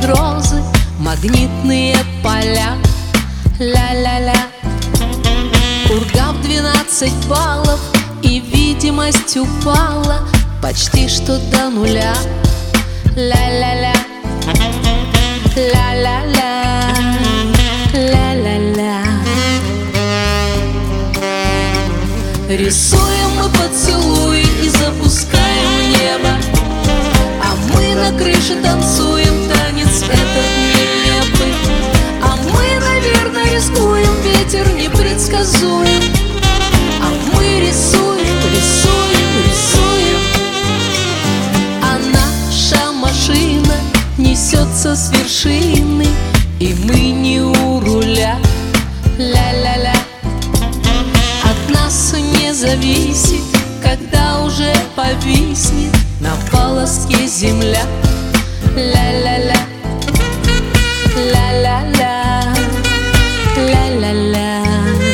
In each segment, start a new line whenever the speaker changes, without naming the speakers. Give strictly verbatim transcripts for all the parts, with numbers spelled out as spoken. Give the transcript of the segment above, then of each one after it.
розы, магнитные поля. Ля-ля-ля. Пурга в двенадцать баллов, и видимость упала почти что до нуля. Ля-ля-ля. Ля-ля-ля. Ля-ля-ля. Рисуем мы поцелуи и запускаем в небо, а мы на крыше танцуем танец этот нелепый. А мы, наверное, рискуем, ветер непредсказуем. А мы рисуем, рисуем, рисуем. А наша машина несется с вершины, и мы не у руля. Ля-ля-ля. От нас не зависит, когда уже повиснет на полоске земля. Ля-ля-ля. Ля-ля-ля. Ля-ля-ля.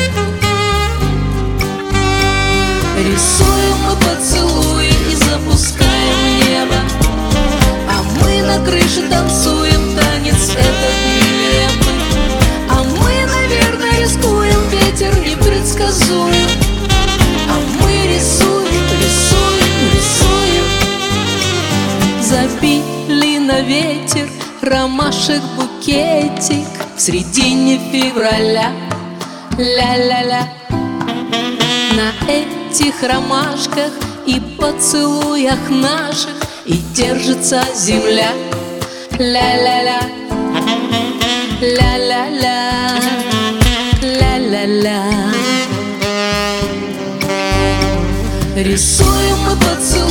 Рисуем мы поцелуи и запускаем в небо, а мы на крыше танцуем танец этот нелепый. А мы, наверное, рискуем, ветер непредсказуем. А мы рисуем, рисуем, рисуем. Забили на ветер ромашек букетик в середине февраля. Ля-ля-ля. На этих ромашках и поцелуях наших и держится земля. Ля-ля-ля. Ля-ля-ля. Ля-ля-ля. Рисуем мы поцелуи